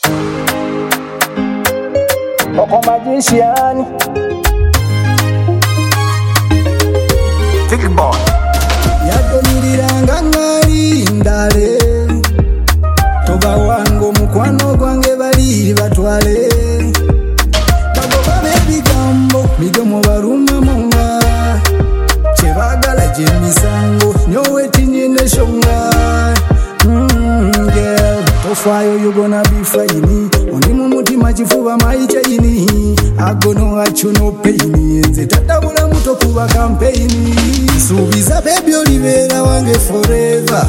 Moko magician Big boy yagoniranga ngari ndale toba wango mukwano gwange bali batwale bagoba bebigambo midomo baruma monga chebagala jemisango nyowe tinyine shonga girl tofayo you gonna be fine oni mumutima chifuba maicha ini agono achuno pain nze tadabula muto kuba campaign subiza baby olivera wange forever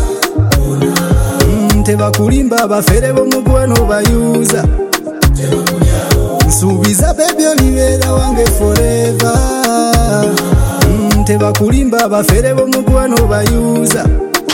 teba kulimba bafere bomugwano bayuza subiza baby olivera wange forever teba kulimba bafere bomugwano bayuza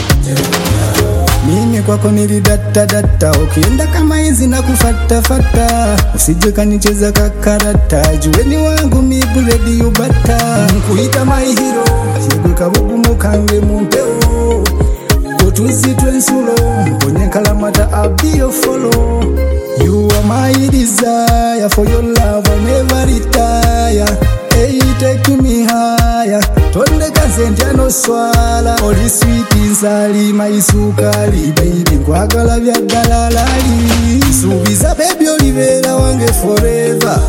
mimi kwako nilidata ukienda kama inzi na kufata usije kanicheza kakarata juweni wangu mibuledi yubata nkuita my hero yegwe kabugu mukange mumpeo kotuzi twensulo mponye kalamata I'll be your follow. You are my desire, for your love I'll never retire. Hey, take me higher. Tonde kasente no swala. All the sweet insali, my sukari. Baby, kwagala vya dalalali. Subiza baby olivera wange forever.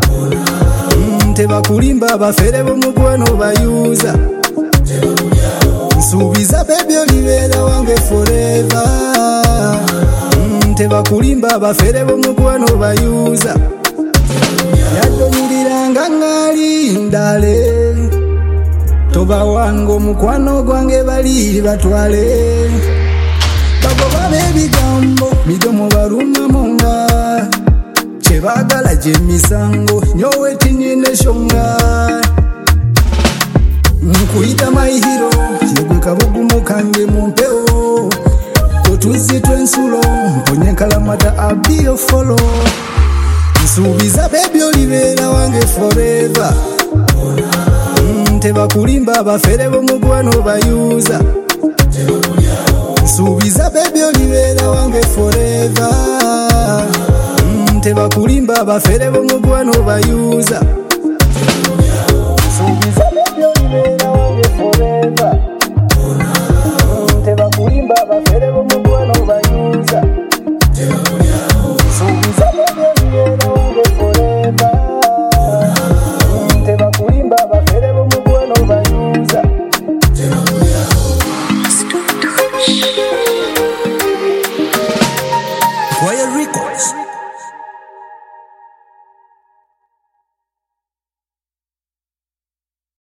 Teba kulimba bafere bomugwano bayuza. Subiza baby olivera wange forever. Teba kulimba bafere bomugwano bayuza. Yadomiriranga ngali ndale toba wango mukwano gwange bali batwale bagoba bebigambo midomo baruma monga chebagala jemisango nyowe tinyine shonga nkuita my hero yegwe kabugu mukange mumpeo kotuzi twensulo mponye kalamata I'll be your follow. Subiza baby olivera wange forever. Teba kulimba bafere bomugwano bayuza. Subiza baby olivera wange forever. Teba kulimba bafere bomugwano bayuza. Subiza baby olivera wange forever. Teba kulimba bafere bomugwano bayuza. Subiza baby olivera wange forever. Teba kulimba bafere bomugwano bayuza. Why